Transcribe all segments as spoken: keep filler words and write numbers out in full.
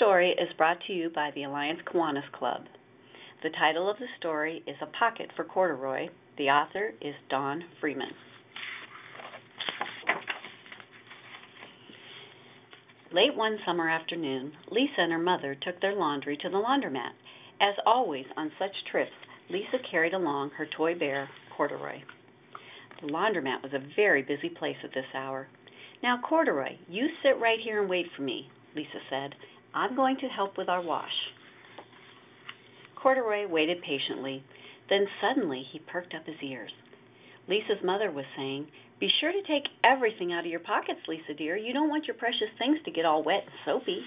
story is brought to you by the Alliance Kiwanis Club. The title of the story is A Pocket for Corduroy. The author is Dawn Freeman. Late one summer afternoon, Lisa and her mother took their laundry to the laundromat. As always on such trips, Lisa carried along her toy bear, Corduroy. The laundromat was a very busy place at this hour. "Now, Corduroy, you sit right here and wait for me," Lisa said. "I'm going to help with our wash." Corduroy waited patiently. Then suddenly he perked up his ears. Lisa's mother was saying, "Be sure to take everything out of your pockets, Lisa dear. You don't want your precious things to get all wet and soapy."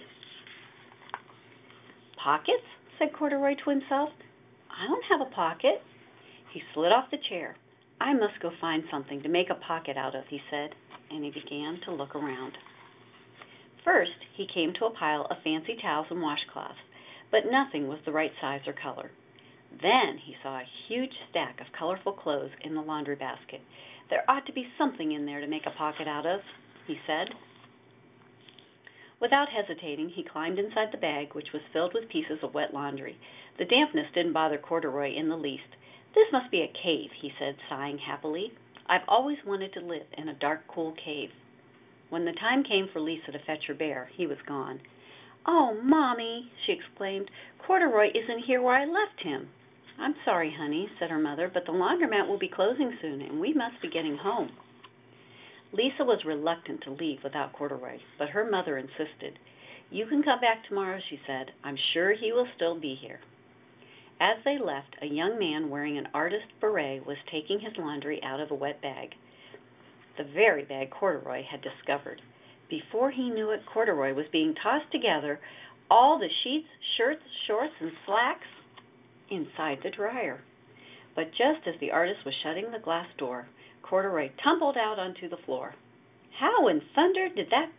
"Pockets?" said Corduroy to himself. "I don't have a pocket." He slid off the chair. "I must go find something to make a pocket out of," he said, and he began to look around. First, he came to a pile of fancy towels and washcloths, but nothing was the right size or color. Then he saw a huge stack of colorful clothes in the laundry basket. "There ought to be something in there to make a pocket out of," he said. Without hesitating, he climbed inside the bag, which was filled with pieces of wet laundry. The dampness didn't bother Corduroy in the least. "This must be a cave," he said, sighing happily. "I've always wanted to live in a dark, cool cave." When the time came for Lisa to fetch her bear, he was gone. "Oh, Mommy," she exclaimed, "Corduroy isn't here where I left him." "I'm sorry, honey," said her mother, "but the laundromat will be closing soon, and we must be getting home." Lisa was reluctant to leave without Corduroy, but her mother insisted. "You can come back tomorrow," she said. "I'm sure he will still be here." As they left, a young man wearing an artist's beret was taking his laundry out of a wet bag. The very bag Corduroy had discovered. Before he knew it, Corduroy was being tossed together, all the sheets, shirts, shorts, and slacks, inside the dryer. But just as the artist was shutting the glass door, Corduroy tumbled out onto the floor. "How in thunder did that